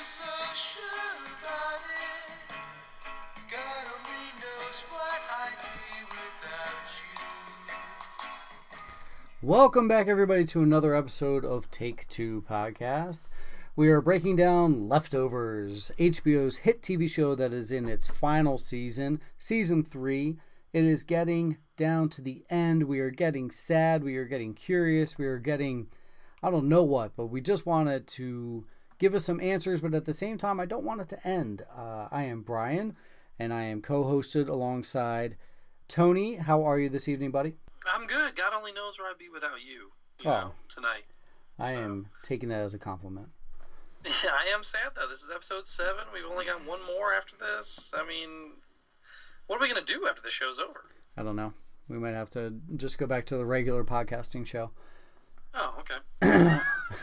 so sure about it. God only knows what I'd be without you. Welcome back, everybody, to another episode of Take Two Podcast. We are breaking down Leftovers, HBO's hit TV show that is in its final season, season 3. It is getting down to the end. We are getting sad. We are getting curious. We are getting, I don't know what, but we just wanted to give us some answers, but at the same time, I don't want it to end. I am Brian, and I am co-hosted alongside Tony. How are you this evening, buddy? I'm good. God only knows where I'd be without you, tonight. I am taking that as a compliment. I am sad, though. This is episode 7. We've only got one more after this. I mean, what are we going to do after the show's over? I don't know. We might have to just go back to the regular podcasting show. Oh, okay.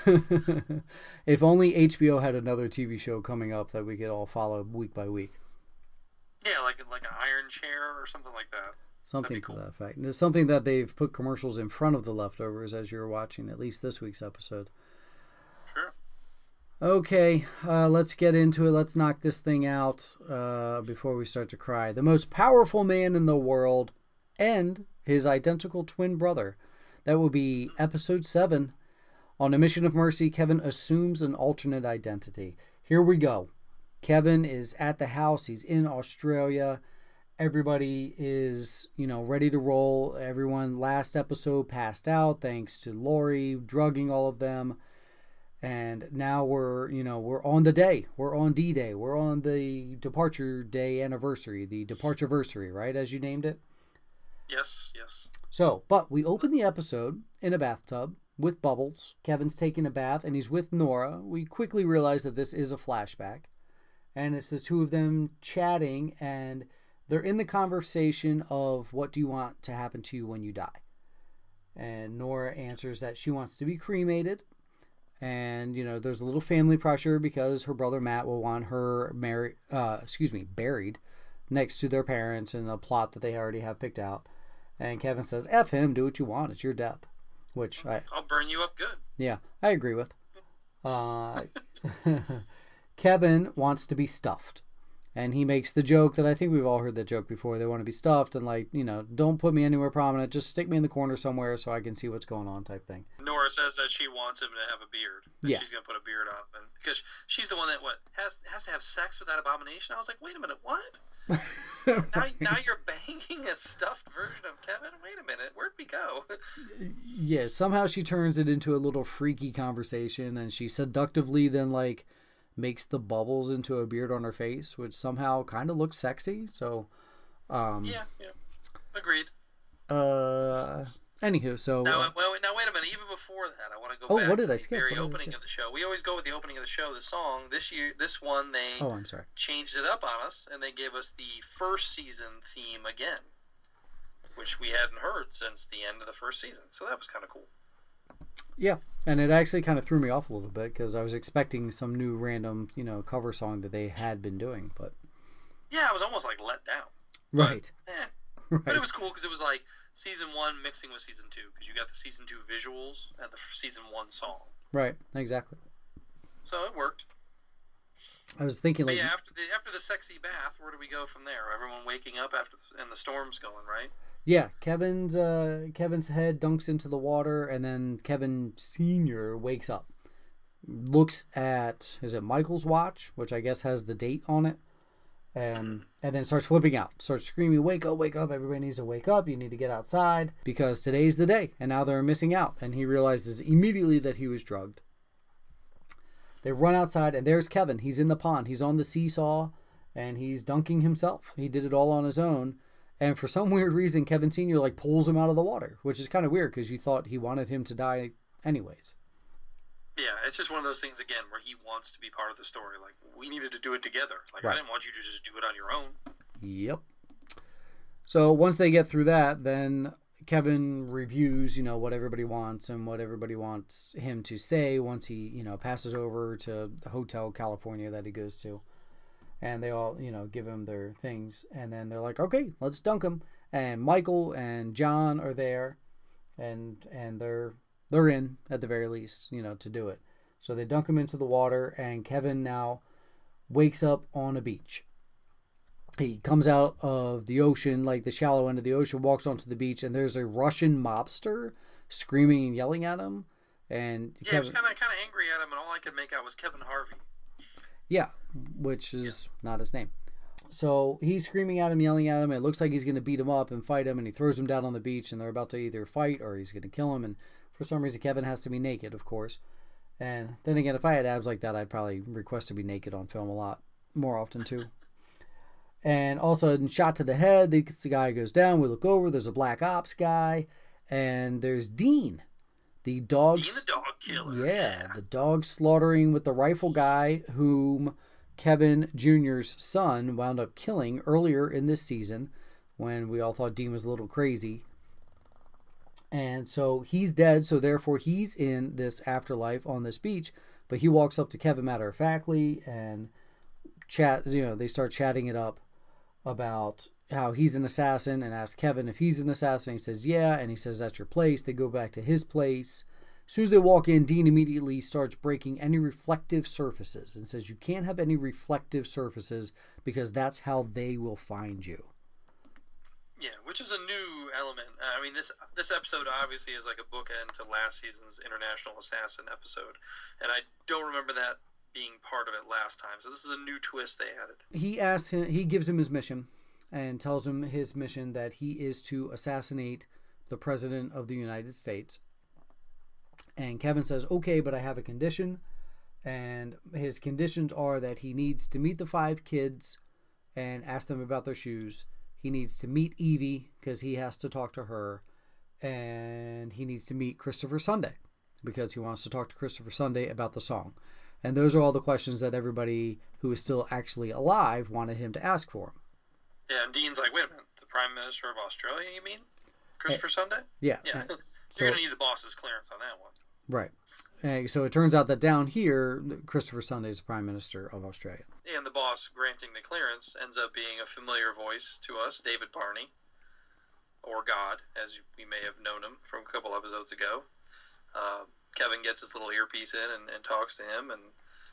If only HBO had another TV show coming up that we could all follow week by week. Yeah, like an Iron Chair or something like that. Something to that effect. It's something that they've put commercials in front of the Leftovers as you're watching at least this week's episode. Sure. Okay, let's get into it. Let's knock this thing out before we start to cry. The most powerful man in the world and his identical twin brother. That will be episode 7. On a mission of mercy, Kevin assumes an alternate identity. Here we go. Kevin is at the house. He's in Australia. Everybody is, ready to roll. Everyone last episode passed out thanks to Lori drugging all of them. And now we're on the day. We're on D-Day. We're on the departure day anniversary, the departureversary, right, as you named it? Yes. So, but we open the episode in a bathtub with Bubbles. Kevin's taking a bath and he's with Nora. We quickly realize that this is a flashback. And it's the two of them chatting, and they're in the conversation of what do you want to happen to you when you die. And Nora answers that she wants to be cremated. And, there's a little family pressure because her brother Matt will want her buried next to their parents in a plot that they already have picked out. And Kevin says, F him, do what you want. It's your death. Which I'll burn you up good. Yeah, I agree with. Kevin wants to be stuffed. And he makes the joke that I think we've all heard that joke before. They want to be stuffed and don't put me anywhere prominent. Just stick me in the corner somewhere so I can see what's going on type thing. Nora says that she wants him to have a beard. And yeah. She's going to put a beard on him. Because she's the one that has to have sex with that abomination. I was like, wait a minute, what? now you're banging a stuffed version of Kevin? Wait a minute, where'd we go? Yeah, somehow she turns it into a little freaky conversation, and she seductively then makes the bubbles into a beard on her face, which somehow kind of looks sexy. So, yeah, agreed. Anywho, so now wait a minute. Even before that, I want to go back what did to I the skip? very opening of the show. We always go with the opening of the show, the song. This one, they I'm sorry, changed it up on us, and they gave us the first season theme again, which we hadn't heard since the end of the first season. So that was kind of cool. Yeah, and it actually kind of threw me off a little bit because I was expecting some new random, cover song that they had been doing, but yeah, I was almost like let down. Right. Right. But it was cool because it was like season 1 mixing with season 2 because you got the season 2 visuals and the season 1 song. Right. Exactly. So it worked. I was thinking but yeah, after the sexy bath, where do we go from there? Everyone waking up and the storm's going, right? Yeah, Kevin's head dunks into the water, and then Kevin Sr. wakes up, looks at, is it Michael's watch, which I guess has the date on it, and then starts flipping out, starts screaming, wake up, everybody needs to wake up, you need to get outside, because today's the day, and now they're missing out, and he realizes immediately that he was drugged. They run outside, and there's Kevin. He's in the pond. He's on the seesaw, and he's dunking himself. He did it all on his own. And for some weird reason, Kevin Sr. pulls him out of the water, which is kind of weird because you thought he wanted him to die anyways. Yeah, it's just one of those things, again, where he wants to be part of the story. Like, we needed to do it together. Like, right. I didn't want you to just do it on your own. Yep. So once they get through that, then Kevin reviews, what everybody wants and what everybody wants him to say once he, passes over to the Hotel California that he goes to. And they all, give him their things. And then they're like, okay, let's dunk him. And Michael and John are there. And they're in, at the very least, to do it. So they dunk him into the water. And Kevin now wakes up on a beach. He comes out of the ocean, like the shallow end of the ocean, walks onto the beach, and there's a Russian mobster screaming and yelling at him. And Yeah, he was kind of angry at him, and all I could make out was Kevin Harvey. Yeah, which is not his name. So he's screaming at him, yelling at him. It looks like he's going to beat him up and fight him, and he throws him down on the beach, and they're about to either fight or he's going to kill him. And for some reason, Kevin has to be naked, of course. And then again, if I had abs like that, I'd probably request to be naked on film a lot more often, too. And all of a sudden, shot to the head, the guy goes down. We look over, there's a black ops guy, and there's Dean. The dog... Dean the dog killer. Yeah, the dog slaughtering with the rifle guy whom Kevin Jr.'s son wound up killing earlier in this season when we all thought Dean was a little crazy. And so he's dead, so therefore he's in this afterlife on this beach. But he walks up to Kevin matter-of-factly and they start chatting it up about how he's an assassin and asks Kevin if he's an assassin. He says, yeah, and he says, that's your place. They go back to his place. As soon as they walk in, Dean immediately starts breaking any reflective surfaces and says, you can't have any reflective surfaces because that's how they will find you. Yeah, which is a new element. I mean, this episode obviously is like a bookend to last season's International Assassin episode, and I don't remember that being part of it last time. So this is a new twist they added. He gives him his mission and tells him his mission that he is to assassinate the President of the United States. And Kevin says, okay, but I have a condition. And his conditions are that he needs to meet the 5 kids and ask them about their shoes. He needs to meet Evie because he has to talk to her. And he needs to meet Christopher Sunday because he wants to talk to Christopher Sunday about the song. And those are all the questions that everybody who is still actually alive wanted him to ask for him. Yeah, and Dean's like, wait a minute, the Prime Minister of Australia, you mean? Christopher Sunday? Yeah. Yeah. So, you're going to need the boss's clearance on that one. Right. And so it turns out that down here, Christopher Sunday is the Prime Minister of Australia. And the boss granting the clearance ends up being a familiar voice to us, David Barney, or God, as we may have known him from a couple episodes ago. Kevin gets his little earpiece in and talks to him. And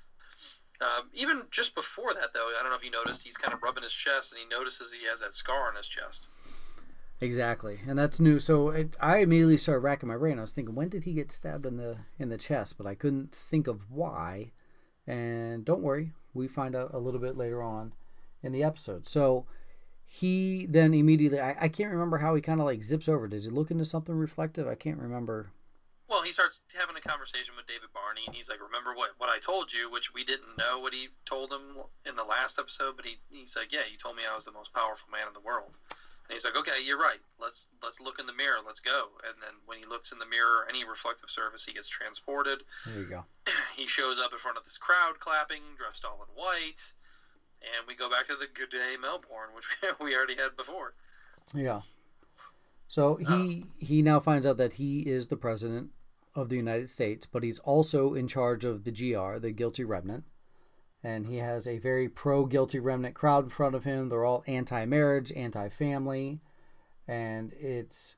even just before that, though, I don't know if you noticed, he's kind of rubbing his chest, and he notices he has that scar on his chest. Exactly, and that's new. So I immediately started racking my brain. I was thinking, when did he get stabbed in the chest? But I couldn't think of why. And don't worry, we find out a little bit later on in the episode. So he then immediately, I can't remember how he kind of like zips over. Does he look into something reflective? I can't remember. Well, he starts having a conversation with David Barney, and he's like, remember what I told you, which we didn't know what he told him in the last episode, but he's like, yeah, you told me I was the most powerful man in the world. And he's like, okay, you're right. Let's look in the mirror. Let's go. And then when he looks in the mirror, any reflective surface, he gets transported. There you go. He shows up in front of this crowd clapping, dressed all in white. And we go back to the Good Day Melbourne, which we already had before. Yeah. So he now finds out that he is the president of the United States, but he's also in charge of the GR, the Guilty Remnant. And he has a very pro-Guilty Remnant crowd in front of him. They're all anti-marriage, anti-family. And it's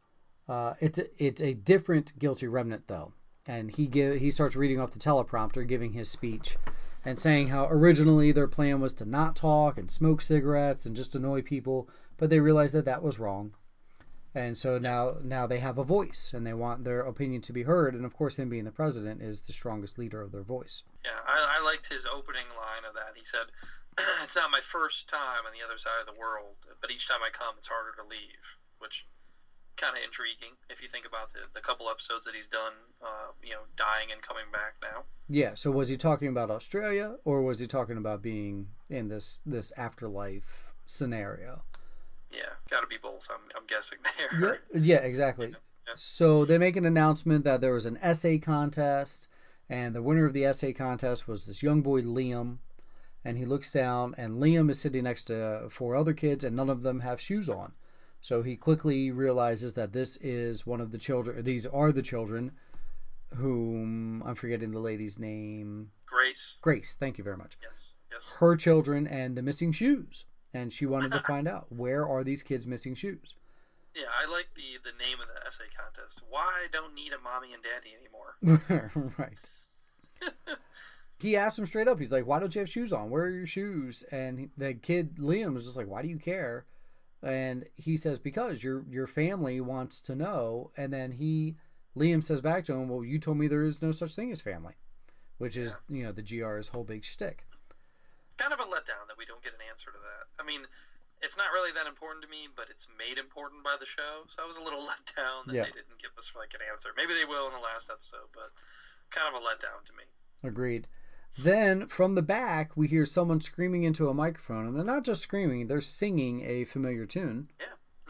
a different Guilty Remnant, though. And he starts reading off the teleprompter, giving his speech, and saying how originally their plan was to not talk and smoke cigarettes and just annoy people, but they realized that was wrong. And so now they have a voice, and they want their opinion to be heard. And, of course, him being the president is the strongest leader of their voice. Yeah, I liked his opening line of that. He said, it's not my first time on the other side of the world, but each time I come, it's harder to leave, which kind of intriguing if you think about the couple episodes that he's done, dying and coming back now. Yeah, so was he talking about Australia, or was he talking about being in this afterlife scenario? Yeah, got to be both, I'm guessing there. Yeah, exactly. Yeah. So they make an announcement that there was an essay contest, and the winner of the essay contest was this young boy, Liam. And he looks down, and Liam is sitting next to 4 other kids, and none of them have shoes on. So he quickly realizes that this is one of the children. These are the children whom, I'm forgetting the lady's name. Grace, thank you very much. Yes. Her children and the missing shoes. And she wanted to find out, where are these kids missing shoes? Yeah, I like the name of the essay contest. Why don't need a mommy and daddy anymore? Right. he asked him straight up. He's like, "Why don't you have shoes on? Where are your shoes?" And the kid Liam was just like, "Why do you care?" And he says, "Because your family wants to know." And then Liam says back to him, "Well, you told me there is no such thing as family," which is the GR's whole big shtick. Kind of a letdown that we don't get an answer to that. I mean, it's not really that important to me, but it's made important by the show, so I was a little let down that they didn't give us like an answer. Maybe they will in the last episode, but kind of a letdown to me. Agreed. Then from the back, we hear someone screaming into a microphone, and they're not just screaming; they're singing a familiar tune. Yeah,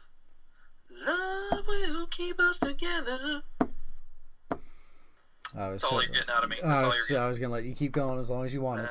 love will keep us together. That's all you're getting out of me. That's all you're getting. I was gonna let you keep going as long as you wanted.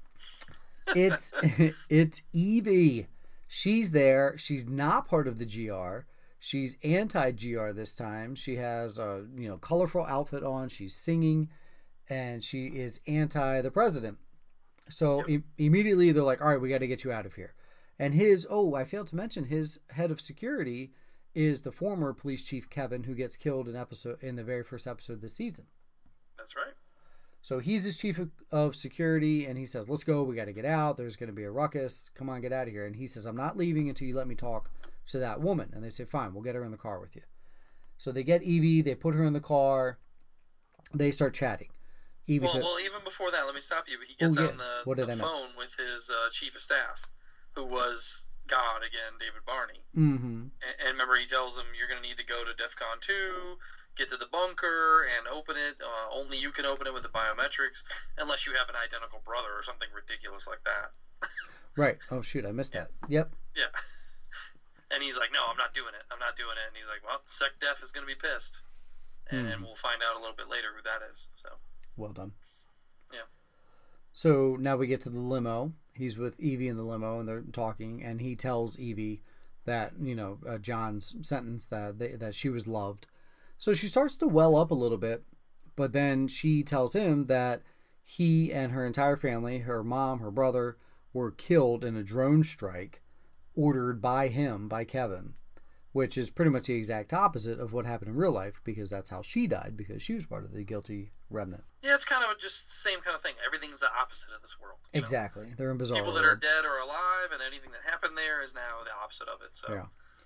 It's Evie. She's there. She's not part of the GR. She's anti-GR this time. She has a colorful outfit on. She's singing, and she is anti the president. So immediately they're like, "All right, we got to get you out of here." And I failed to mention, his head of security is the former police chief Kevin, who gets killed in the very first episode of this season. That's right. So he's his chief of security, and he says, "Let's go. We got to get out. There's going to be a ruckus. Come on, get out of here." And he says, "I'm not leaving until you let me talk to that woman." And they say, "Fine, we'll get her in the car with you." So they get Evie. They put her in the car. They start chatting. Evie says, well, even before that, let me stop you. He gets on the phone with his chief of staff, who was God again, David Barney. Mm-hmm. And remember, he tells him, "You're going to need to go to DEFCON 2, get to the bunker, and open it. Only you can open it with the biometrics, unless you have an identical brother or something ridiculous like that." Right. Oh, shoot. I missed that. Yep. Yeah. And he's like, "No, I'm not doing it. I'm not doing it." And he's like, "Well, SecDef is going to be pissed." And we'll find out a little bit later who that is. So. Well done. Yeah. So now we get to the limo. He's with Evie in the limo, and they're talking, and he tells Evie that, John's sentence that she was loved. So she starts to well up a little bit, but then she tells him that he and her entire family, her mom, her brother, were killed in a drone strike ordered by him, by Kevin, which is pretty much the exact opposite of what happened in real life, because that's how she died, because she was part of the guilty remnant. Yeah, it's kind of just the same kind of thing. Everything's the opposite of this world. Exactly. They're in bizarre people that are dead or alive, and anything that happened there is now the opposite of it. So. Yeah.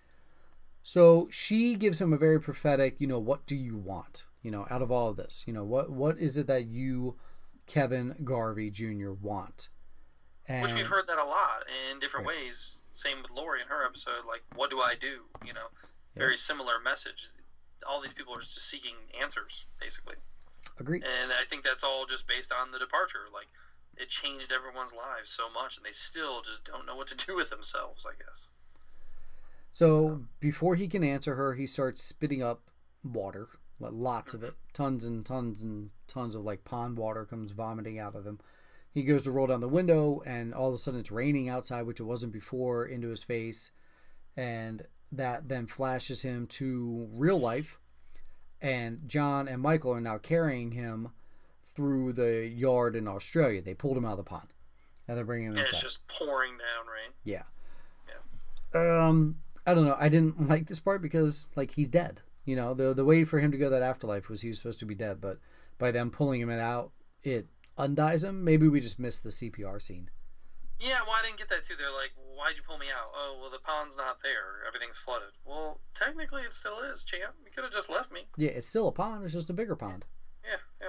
So she gives him a very prophetic, what do you want? Out of all of this, what is it that you, Kevin Garvey Jr., want? And, which we've heard that a lot in different ways. Same with Lori in her episode, like, what do I do? Very similar message. All these people are just seeking answers, basically. Agreed. And I think that's all just based on the departure. Like, it changed everyone's lives so much, and they still just don't know what to do with themselves, I guess. So before he can answer her, he starts spitting up water, lots of it. Tons and tons and tons of pond water comes vomiting out of him. He goes to roll down the window, and all of a sudden it's raining outside, which it wasn't before, into his face. And that then flashes him to real life. And John and Michael are now carrying him through the yard in Australia. They pulled him out of the pond. And they're bringing him inside. It's just pouring down rain. Yeah. Yeah. I don't know. I didn't like this part because, he's dead. The way for him to go that afterlife was he was supposed to be dead. But by them pulling him out, it undies him. Maybe we just missed the CPR scene. Yeah, well, I didn't get that too. They're like, "Why'd you pull me out?" "Oh, well, the pond's not there. Everything's flooded." Well, technically it still is, champ. You could have just left me. Yeah, it's still a pond. It's just a bigger pond. Yeah.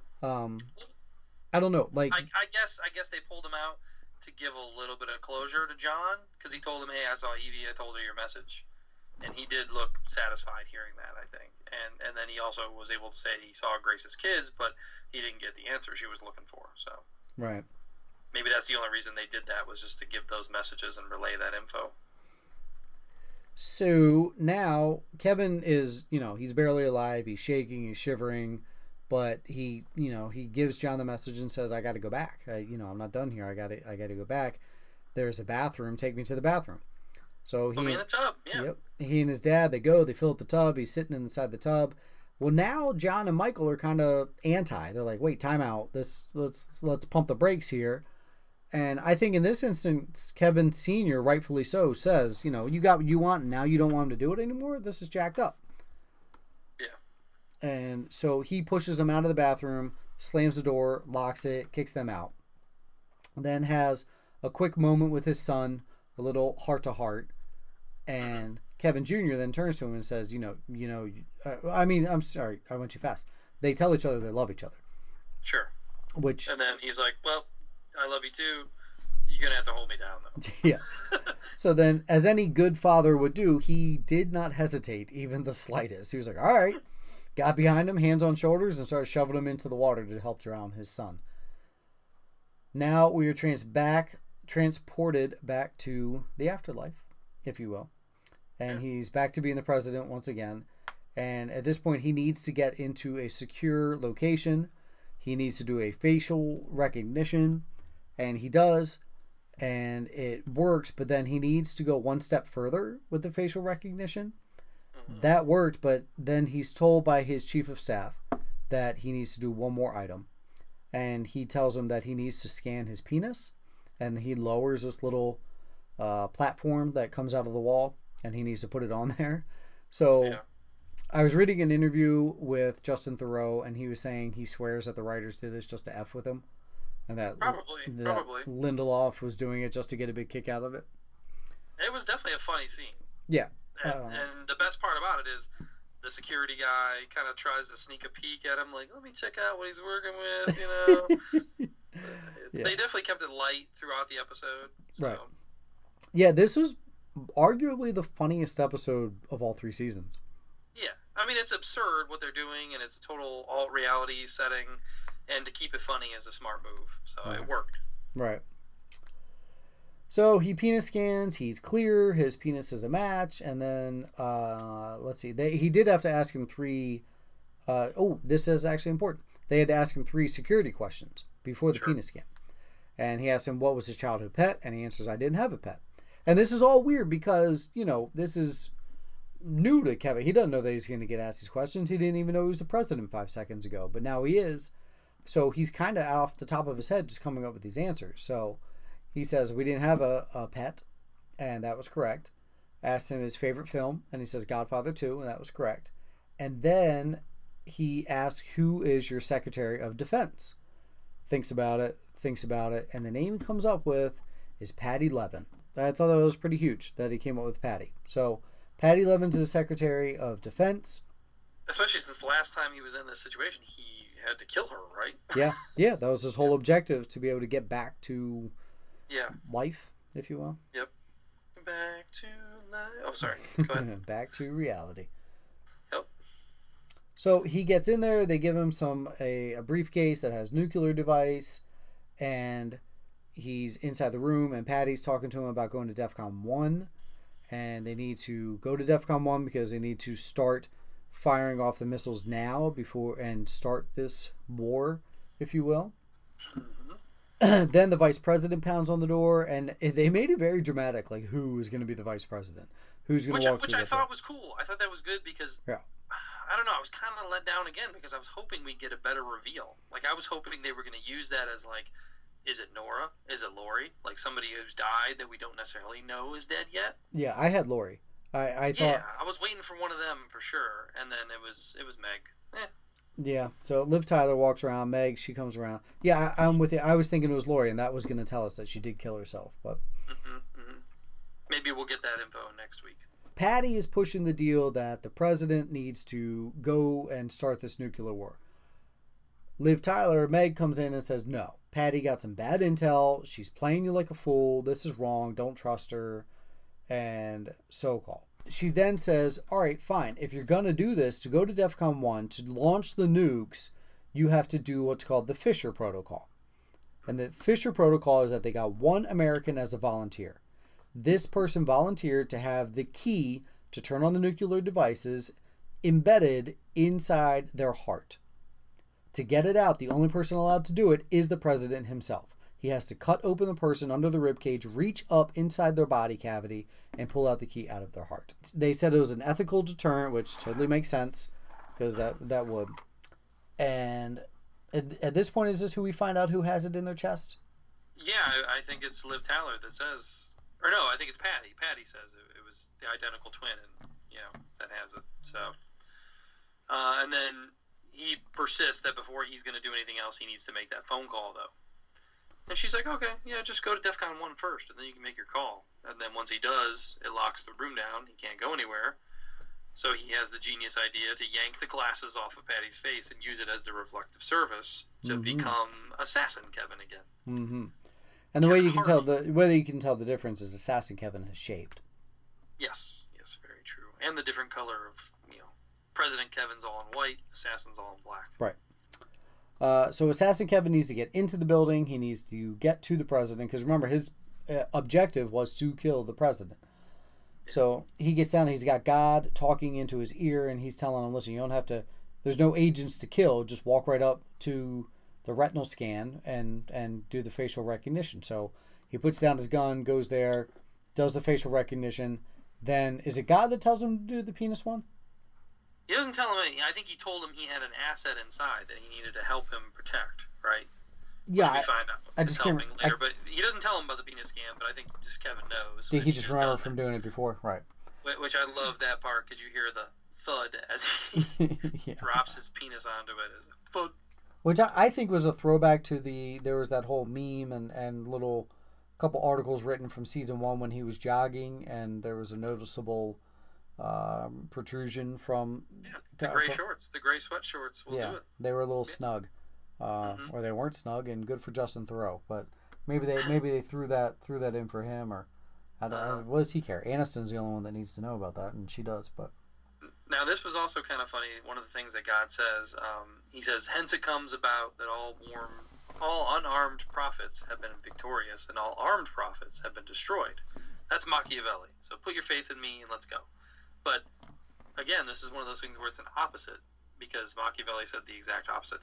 I don't know. I guess they pulled him out to give a little bit of closure to John, because he told him, "Hey, I saw Evie. I told her your message." And he did look satisfied hearing that, I think. And then he also was able to say he saw Grace's kids, but he didn't get the answer she was looking for. So right. Maybe that's the only reason they did that, was just to give those messages and relay that info. So now Kevin is, he's barely alive. He's shaking. He's shivering. But he gives John the message and says, "I got to go back. I'm not done here. I got to go back. There's a bathroom. Take me to the bathroom." So Put me in the tub. Yeah. Yep. He and his dad, they go. They fill up the tub. He's sitting inside the tub. Well, now John and Michael are kind of anti. They're like, "Wait, time out. Let's pump the brakes here." And I think in this instance, Kevin Sr., rightfully so, says, "You got what you want, and now you don't want him to do it anymore? This is jacked up." Yeah. And so he pushes him out of the bathroom, slams the door, locks it, kicks them out. Then has a quick moment with his son, a little heart to heart, and Kevin Jr. then turns to him and says, I'm sorry, I went too fast. They tell each other they love each other. Sure. Which, and then he's like, well, I love you too. You're going to have to hold me down, though. Yeah. So then, as any good father would do, he did not hesitate even the slightest. He was like, all right. Got behind him, hands on shoulders, and started shoving him into the water to help drown his son. Now we are transported back to the afterlife, if you will. And he's back to being the president once again. And at this point, he needs to get into a secure location. He needs to do a facial recognition. And he does. And it works. But then he needs to go one step further with the facial recognition. That worked. But then he's told by his chief of staff that he needs to do one more item. And he tells him that he needs to scan his penis. And he lowers this little platform that comes out of the wall. And he needs to put it on there. So I was reading an interview with Justin Theroux, and he was saying he swears that the writers did this just to F with him. And that probably Lindelof was doing it just to get a big kick out of it. It was definitely a funny scene. Yeah. And the best part about it is the security guy kind of tries to sneak a peek at him, like, let me check out what he's working with, They definitely kept it light throughout the episode. So. Right. Yeah, this was arguably the funniest episode of all 3 seasons. Yeah. I mean, it's absurd what they're doing, and it's a total alt-reality setting, and to keep it funny is a smart move. So It worked. Right. So he penis scans, he's clear, his penis is a match, and then, let's see, he did have to ask him 3, this is actually important. They had to ask him 3 security questions before the penis scan. And he asked him what was his childhood pet, and he answers, I didn't have a pet. And this is all weird because, this is new to Kevin. He doesn't know that he's going to get asked these questions. He didn't even know he was the president 5 seconds ago, but now he is. So he's kind of off the top of his head just coming up with these answers. So he says, we didn't have a pet, and that was correct. Asked him his favorite film, and he says Godfather 2, and that was correct. And then he asks, who is your Secretary of Defense? Thinks about it, and the name he comes up with is Patty Levin. I thought that was pretty huge that he came up with Patty. So Patty Levin's the Secretary of Defense. Especially since the last time he was in this situation, he had to kill her, right? Yeah, that was his whole objective, to be able to get back to life, if you will. Yep. Back to life. Oh, sorry. Go ahead. Back to reality. Yep. So he gets in there. They give him a briefcase that has nuclear device, and he's inside the room, and Patty's talking to him about going to DEFCON 1, and they need to go to DEFCON 1 because they need to start firing off the missiles now and start this war, if you will. Then the vice president pounds on the door, and they made it very dramatic, like who is going to be the vice president, who's going to walk through. Which I thought was cool. I thought that was good because I don't know. I was kind of let down again because I was hoping we'd get a better reveal. Like I was hoping they were going to use that as like, is it Nora? Is it Lori? Like somebody who's died that we don't necessarily know is dead yet? Yeah, I had Lori. I thought. Yeah, I was waiting for one of them for sure, and then it was Meg. Yeah, so Liv Tyler walks around. Meg, she comes around. Yeah, I'm with you. I was thinking it was Lori, and that was going to tell us that she did kill herself. But maybe we'll get that info next week. Patty is pushing the deal that the president needs to go and start this nuclear war. Liv Tyler, Meg comes in and says, no, Patty got some bad intel. She's playing you like a fool. This is wrong. Don't trust her. And so-called. She then says, all right, fine. If you're going to do this, to go to DEFCON 1, to launch the nukes, you have to do what's called the Fisher Protocol. And the Fisher Protocol is that they got one American as a volunteer. This person volunteered to have the key to turn on the nuclear devices embedded inside their heart. To get it out, the only person allowed to do it is the president himself. He has to cut open the person under the ribcage, reach up inside their body cavity, and pull out the key out of their heart. They said it was an ethical deterrent, which totally makes sense, because that would. And at this point, is this who we find out who has it in their chest? Yeah, I think it's Liv Tyler that says, or no, I think it's Patty. Patty says it was the identical twin, and that has it. So, and then he persists that before he's going to do anything else, he needs to make that phone call, though. And she's like, okay, yeah, just go to DEFCON 1 first, and then you can make your call. And then once he does, it locks the room down. He can't go anywhere. So he has the genius idea to yank the glasses off of Patty's face and use it as the reflective surface to become Assassin Kevin again. Mm-hmm. And the way you can tell the difference is Assassin Kevin has shaved. Yes, very true. And the different color of, President Kevin's all in white, Assassin's all in black. Right. So Assassin Kevin needs to get into the building. He needs to get to the president because remember his objective was to kill the president. Yeah. So he gets down. He's got God talking into his ear, and he's telling him, "Listen, you don't have to. There's no agents to kill. Just walk right up to the retinal scan and do the facial recognition." So he puts down his gun, goes there, does the facial recognition. Then is it God that tells him to do the penis one? He doesn't tell him anything. I think he told him he had an asset inside that he needed to help him protect, right? Yeah, which we find out. I just can't later, but he doesn't tell him about the penis scan. But I think just Kevin knows. Did he just remember from doing it before, right? Which I love that part because you hear the thud as he drops his penis onto it as a thud. Which I think was a throwback to there was that whole meme and little couple articles written from season 1 when he was jogging and there was a noticeable protrusion from the gray shorts. The gray sweat shorts will do it. They were a little snug, or they weren't snug, and good for Justin Theroux. But maybe they threw that in for him, or what does he care? Aniston's the only one that needs to know about that, and she does. But now this was also kind of funny. One of the things that God says, he says, "Hence it comes about that all unarmed prophets have been victorious, and all armed prophets have been destroyed." That's Machiavelli. So put your faith in me and let's go. But again, this is one of those things where it's an opposite because Machiavelli said the exact opposite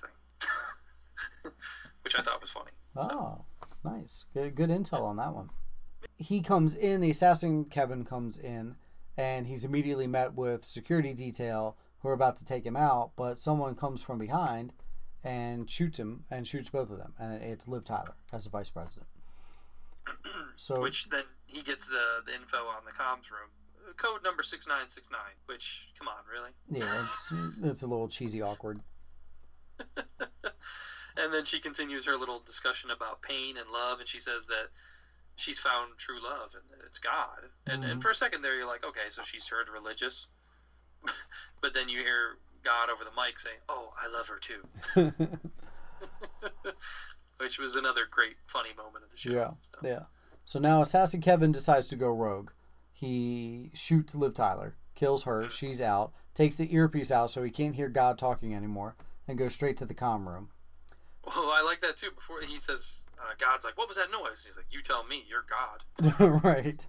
thing, which I thought was funny. Oh, nice. Good intel on that one. He comes in, the assassin Kevin comes in, and he's immediately met with security detail who are about to take him out, but someone comes from behind and shoots him and shoots both of them. And it's Liv Tyler as the vice president. So, which then he gets the info on the comms room. Code number 6969, which, come on, really? Yeah, it's a little cheesy, awkward. And then she continues her little discussion about pain and love, and she says that she's found true love and that it's God. And for a second there, you're like, okay, so she's turned religious. But then you hear God over the mic saying, "Oh, I love her too." Which was another great, funny moment of the show. Yeah. So now Assassin Kevin decides to go rogue. He shoots Liv Tyler, kills her, she's out, takes the earpiece out so he can't hear God talking anymore, and goes straight to the comm room. Well, I like that too. Before he says, God's like, "What was that noise?" He's like, "You tell me, you're God." Right.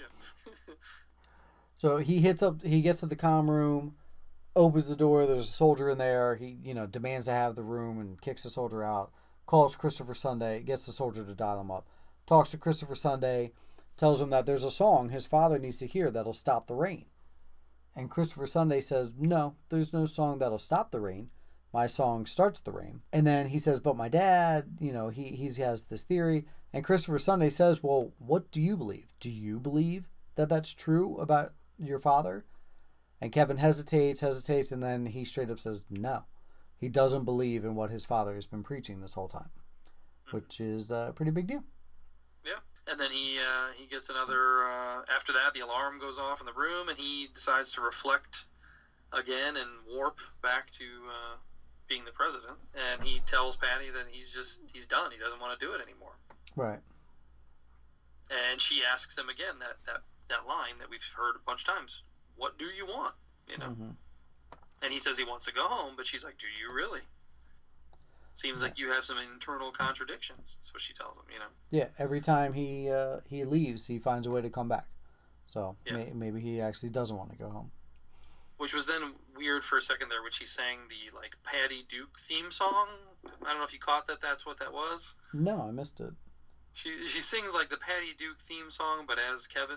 So he gets to the comm room, opens the door, there's a soldier in there, he demands to have the room and kicks the soldier out, calls Christopher Sunday, gets the soldier to dial him up, talks to Christopher Sunday, tells him that there's a song his father needs to hear that'll stop the rain. And Christopher Sunday says, "No, there's no song that'll stop the rain. My song starts the rain." And then he says, "But my dad, he has this theory." And Christopher Sunday says, "Well, what do you believe? Do you believe that that's true about your father?" And Kevin hesitates, and then he straight up says, no. He doesn't believe in what his father has been preaching this whole time, which is a pretty big deal. Yeah. And then he gets another, after that, the alarm goes off in the room, and he decides to reflect again and warp back to being the president. And he tells Patty that he's done. He doesn't want to do it anymore. Right. And she asks him again that line that we've heard a bunch of times. What do you want? And he says he wants to go home, but she's like, "Do you really? Seems like you have some internal contradictions." That's what she tells him, Yeah, every time he leaves, he finds a way to come back. So maybe he actually doesn't want to go home. Which was then weird for a second there, when she sang the Patty Duke theme song. I don't know if you caught that. That's what that was. No, I missed it. She sings the Patty Duke theme song, but as Kevin.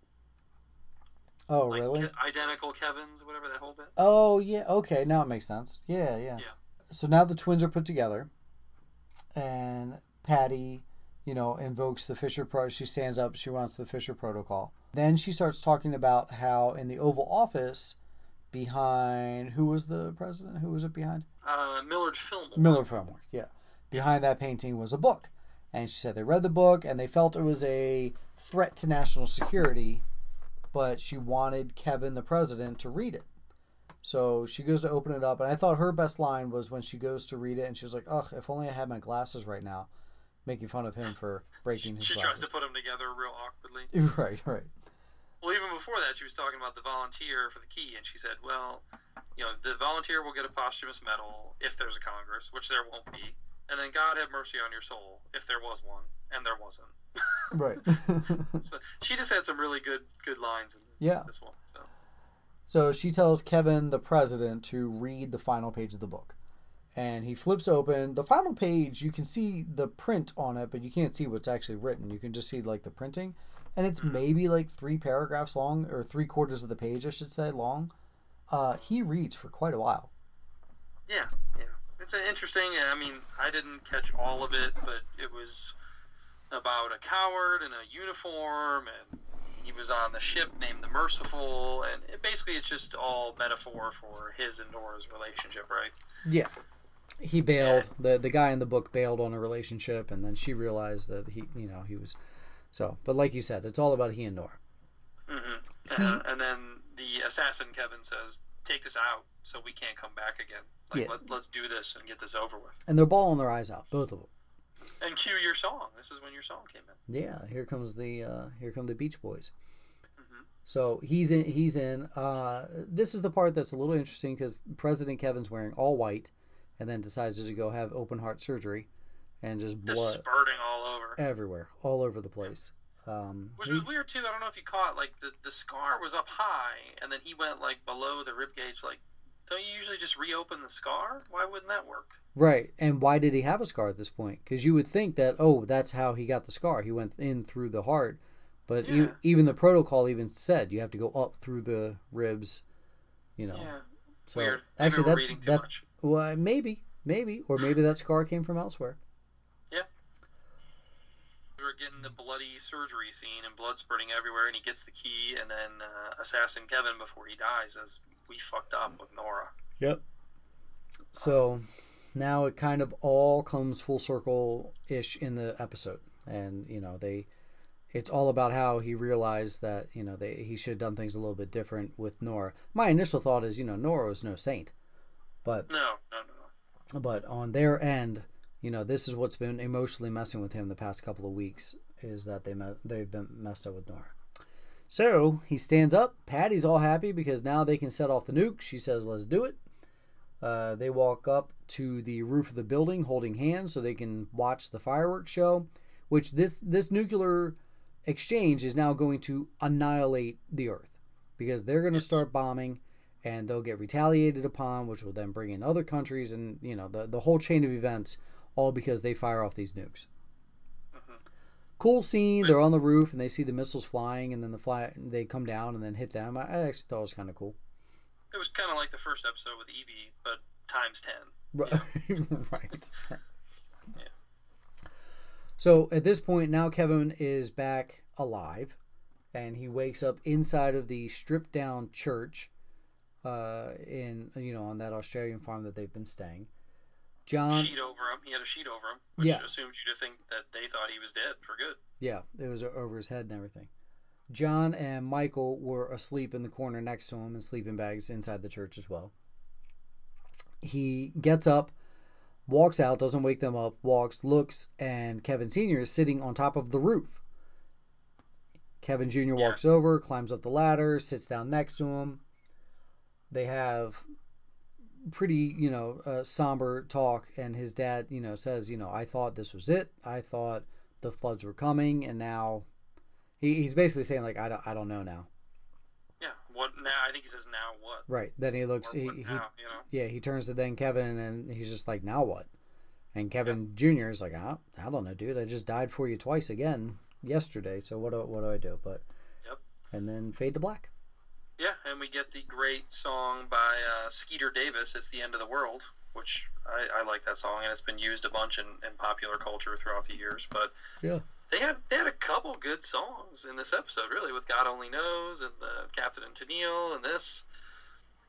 Oh, really? Identical Kevins, whatever that whole bit. Oh, yeah. Okay, now it makes sense. Yeah. So now the twins are put together, and Patty, invokes the Fisher Protocol. She stands up. She wants the Fisher Protocol. Then she starts talking about how in the Oval Office, behind, who was the president? Who was it behind? Millard Fillmore. Millard Fillmore, yeah. Behind that painting was a book. And she said they read the book and they felt it was a threat to national security, but she wanted Kevin, the president, to read it. So she goes to open it up, and I thought her best line was when she goes to read it, and she's like, "Ugh, if only I had my glasses right now," making fun of him for breaking his She glasses. tries to put them together real awkwardly. Right. Well, even before that, she was talking about the volunteer for the key, and she said, well, the volunteer will get a posthumous medal if there's a Congress, which there won't be, and then God have mercy on your soul if there was one, and there wasn't. Right. So she just had some really good lines in this one. So she tells Kevin, the president, to read the final page of the book. And he flips open. The final page, you can see the print on it, but you can't see what's actually written. You can just see, like, the printing. And it's maybe, like, 3 paragraphs long, or 3/4 of the page, I should say, long. He reads for quite a while. Yeah. It's interesting. I mean, I didn't catch all of it, but it was about a coward in a uniform, and he was on the ship named the Merciful, and it's just all metaphor for his and Nora's relationship, right? Yeah. He bailed. The guy in the book bailed on a relationship, and then she realized that he was... So, but like you said, it's all about he and Nora. Mm-hmm. And then the assassin, Kevin, says, take this out so we can't come back again. Let's do this and get this over with. And they're bawling their eyes out, both of them. And cue your song. This is when your song came in. Yeah, here come the Beach Boys. Mm-hmm. So he's in. This is the part that's a little interesting because President Kevin's wearing all white, and then decides to go have open heart surgery, and just blood spurting all over everywhere, all over the place. Which was weird too. I don't know if you caught, like, the scar was up high, and then he went, like, below the ribcage. Like, don't you usually just reopen the scar? Why wouldn't that work? Right. And why did he have a scar at this point? Because you would think that, that's how he got the scar. He went in through the heart. But even the protocol even said you have to go up through the ribs, Yeah. So weird. Actually, we're reading too much. Well, maybe. Or maybe that scar came from elsewhere. Yeah. We're getting the bloody surgery scene and blood spurting everywhere, and he gets the key, and then Assassin Kevin, before he dies, says, we fucked up with Nora. Yep. So now it kind of all comes full circle-ish in the episode. And, it's all about how he realized that, he should have done things a little bit different with Nora. My initial thought is, Nora was no saint. But No. But on their end, this is what's been emotionally messing with him the past couple of weeks, is that they've been messed up with Nora. So he stands up. Patty's all happy because now they can set off the nuke. She says, let's do it. They walk up to the roof of the building holding hands so they can watch the fireworks show, which this nuclear exchange is now going to annihilate the Earth because they're going to start bombing and they'll get retaliated upon, which will then bring in other countries and, the whole chain of events, all because they fire off these nukes. Mm-hmm. Cool scene. They're on the roof and they see the missiles flying and then they come down and then hit them. I actually thought it was kind of cool. It was kind of like the first episode with Evie, but times 10. Right. Right. Yeah. So at this point, now Kevin is back alive, and he wakes up inside of the stripped down church, on that Australian farm that they've been staying. John sheet over him. He had a sheet over him, which assumes you to think that they thought he was dead for good. Yeah, it was over his head and everything. John and Michael were asleep in the corner next to him in sleeping bags inside the church as well. He gets up, walks out, doesn't wake them up, walks, looks, and Kevin Sr. is sitting on top of the roof. Kevin Jr. walks over, climbs up the ladder, sits down next to him. They have pretty, somber talk, and his dad, says, I thought this was it. I thought the floods were coming, and now he's basically saying, like, I don't know now. Yeah, what now? I think he says, now what? Right. Then he looks, he turns to then Kevin, and then he's just like, now what? And Kevin Jr. is like, I don't know, dude. I just died for you twice again yesterday, so what do I do? But and then fade to black. Yeah, and we get the great song by Skeeter Davis, It's the End of the World, which I like that song, and it's been used a bunch in popular culture throughout the years. But they had a couple good songs in this episode, really, with God Only Knows and the Captain and Tennille and this.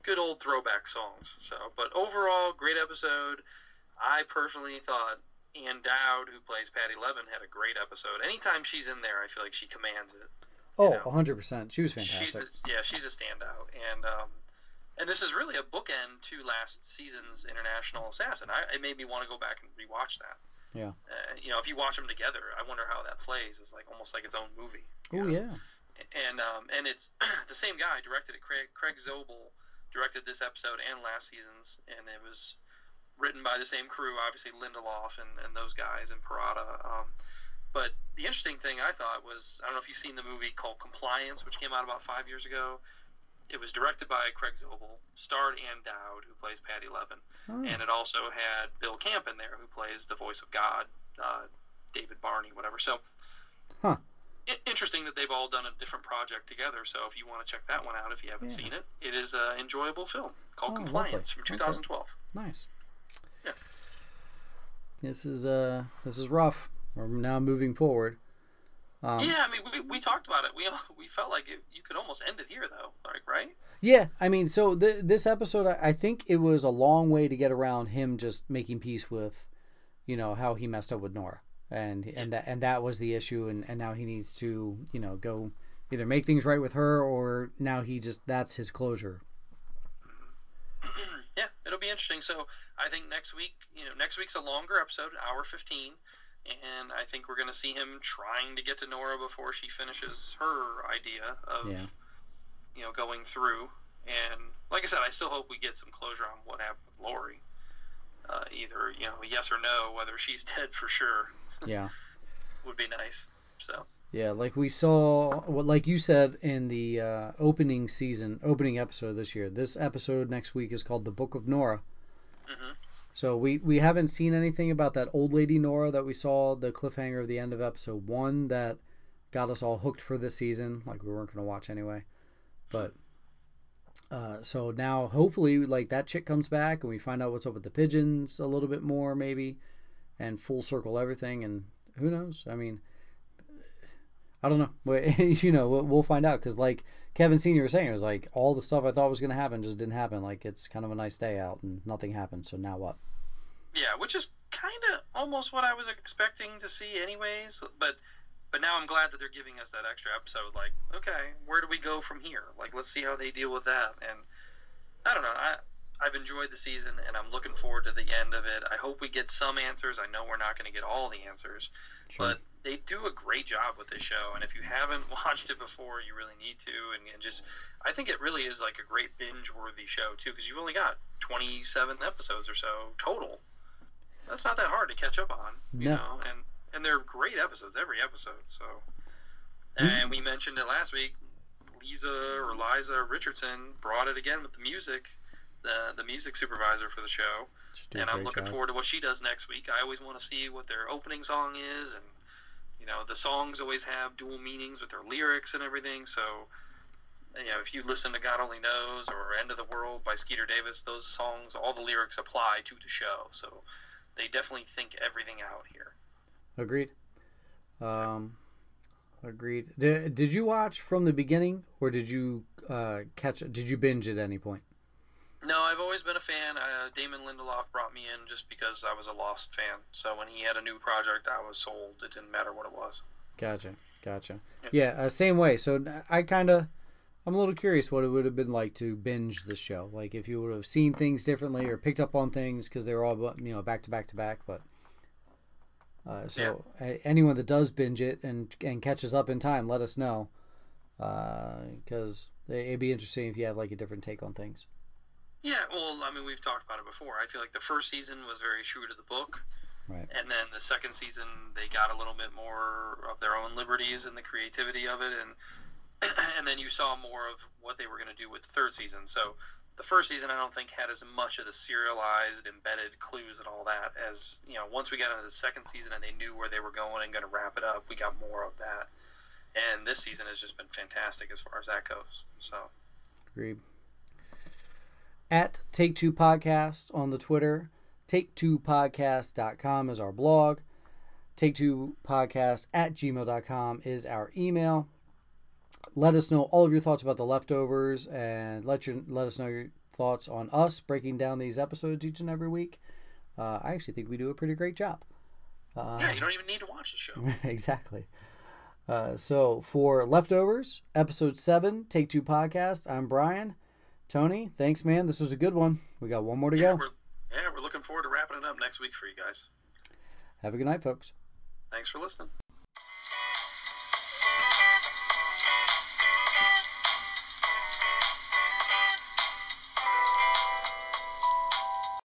good old throwback songs. So, but overall, great episode. I personally thought Ann Dowd, who plays Patty Levin, had a great episode. Anytime she's in there, I feel like she commands it. Oh, 100%. She was fantastic. She's a standout, and this is really a bookend to last season's International Assassin. It made me want to go back and rewatch that. Yeah. If you watch them together, I wonder how that plays. It's like almost like its own movie. Oh yeah. And it's the same guy directed it. Craig Zobel directed this episode and last season's, and it was written by the same crew, obviously Lindelof and those guys and Parada. But the interesting thing I thought was, I don't know if you've seen the movie called Compliance, which came out about 5 years ago. It was directed by Craig Zobel, starred Ann Dowd, who plays Patty Levin, and it also had Bill Camp in there, who plays the voice of God, David Barney, whatever. So, interesting that they've all done a different project together. So, if you want to check that one out, if you haven't seen it, it is an enjoyable film called Compliance from 2012. Okay. Nice. Yeah. This is rough. We're now moving forward. I mean, we talked about it. We felt like you could almost end it here, though, right? Yeah, I mean, so this episode, I think it was a long way to get around him just making peace with, how he messed up with Nora, and that was the issue, and now he needs to, go either make things right with her, or now that's his closure. Yeah, it'll be interesting. So I think next week's a longer episode, hour 15. And I think we're going to see him trying to get to Nora before she finishes her idea of, going through. And like I said, I still hope we get some closure on what happened with Lori. Either, yes or no, whether she's dead for sure. Yeah. Would be nice. So. Yeah, like we saw, like you said in the opening episode this year. This episode next week is called The Book of Nora. Mm-hmm. So we haven't seen anything about that old lady Nora that we saw the cliffhanger of the end of episode 1 that got us all hooked for this season. Like we weren't going to watch anyway. But so now hopefully like that chick comes back and we find out what's up with the pigeons a little bit more maybe, and full circle everything. And who knows? I mean, I don't know. We'll find out, because like Kevin Sr. was saying, it was like all the stuff I thought was going to happen just didn't happen. Like it's kind of a nice day out and nothing happened. So now what? Yeah, which is kind of almost what I was expecting to see anyways. But now I'm glad that they're giving us that extra episode. Like, okay, where do we go from here? Like, let's see how they deal with that. And I don't know. I've enjoyed the season, and I'm looking forward to the end of it. I hope we get some answers. I know we're not going to get all the answers, sure. But they do a great job with this show. And if you haven't watched it before, you really need to. And just, I think it really is like a great binge-worthy show too, because you've only got 27 episodes or so total. That's not that hard to catch up on, you know. And they're great episodes, every episode. So, and we mentioned it last week. Liza Richardson brought it again with the music. The music supervisor for the show, and I'm looking forward to what she does next week. I always want to see what their opening song is, and the songs always have dual meanings with their lyrics and everything. So, if you listen to God Only Knows or End of the World by Skeeter Davis, those songs, all the lyrics apply to the show. So, they definitely think everything out here. Agreed. Agreed. Did you watch from the beginning, or did you did you binge at any point? No, I've always been a fan. Damon Lindelof brought me in just because I was a Lost fan. So when he had a new project, I was sold. It didn't matter what it was. Gotcha. Yeah, same way. So I'm a little curious what it would have been like to binge the show. Like if you would have seen things differently or picked up on things, because they were all back to back to back. But anyone that does binge it and catches up in time, let us know, because it'd be interesting if you have like a different take on things. Yeah, well, I mean, we've talked about it before. I feel like the first season was very true to the book. Right. And then the second season, they got a little bit more of their own liberties and the creativity of it. And then you saw more of what they were going to do with the third season. So the first season, I don't think, had as much of the serialized, embedded clues and all that as, once we got into the second season and they knew where they were going and going to wrap it up, we got more of that. And this season has just been fantastic as far as that goes. So. Agreed. At Take Two Podcast on the Twitter. Take2podcast.com is our blog. Take2podcast@gmail.com is our email. Let us know all of your thoughts about The Leftovers, and let us know your thoughts on us breaking down these episodes each and every week. I actually think we do a pretty great job. Yeah, you don't even need to watch the show. Exactly. So for Leftovers, episode 7, Take 2 podcast, I'm Brian. Tony, thanks, man. This was a good one. We got one more to go. We're looking forward to wrapping it up next week for you guys. Have a good night, folks. Thanks for listening.